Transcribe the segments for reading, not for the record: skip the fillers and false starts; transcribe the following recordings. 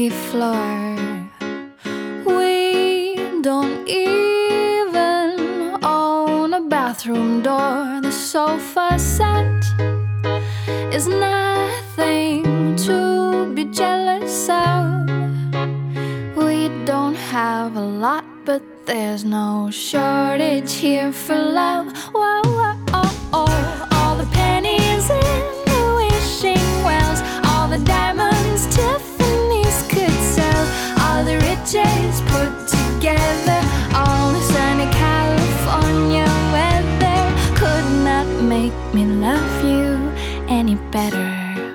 floor. We don't even own a bathroom door. The sofa set is nothing to be jealous of. We don't have a lot, but there's no shortage here for love. Whoa, whoa, oh, oh. All the pennies in the wishing wells, all the diamonds Tiffany's could sell, all the riches put together, all the sunny California weather could not make me love you any better.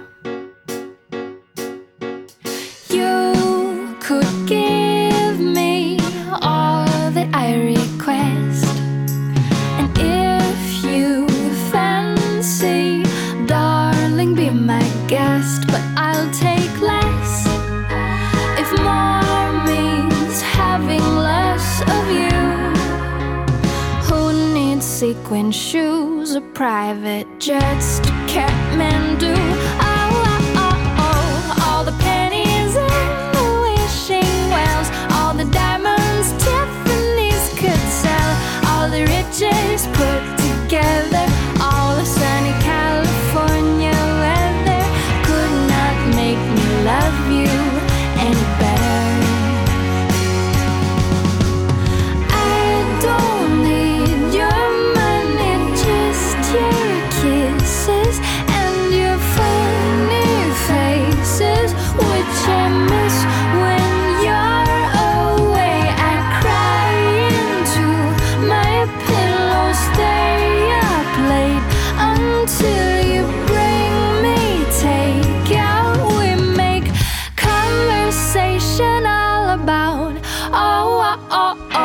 You could give me all that I request, and if you fancy, darling, be my guest. But I'll take less if more means having less of you. Who needs sequin shoes or private jets to Kathmandu? Oh, oh, oh, oh. All the pennies in the wishing wells, all the diamonds Tiffany's could sell, all the riches put together, all the sunny California weather could not make me love you any better. I don't need your money, just your kisses and your funny faces, which I miss when you're away. I cry into my pillow, stay up late until you bring me takeout. We make conversation all about oh, oh, oh,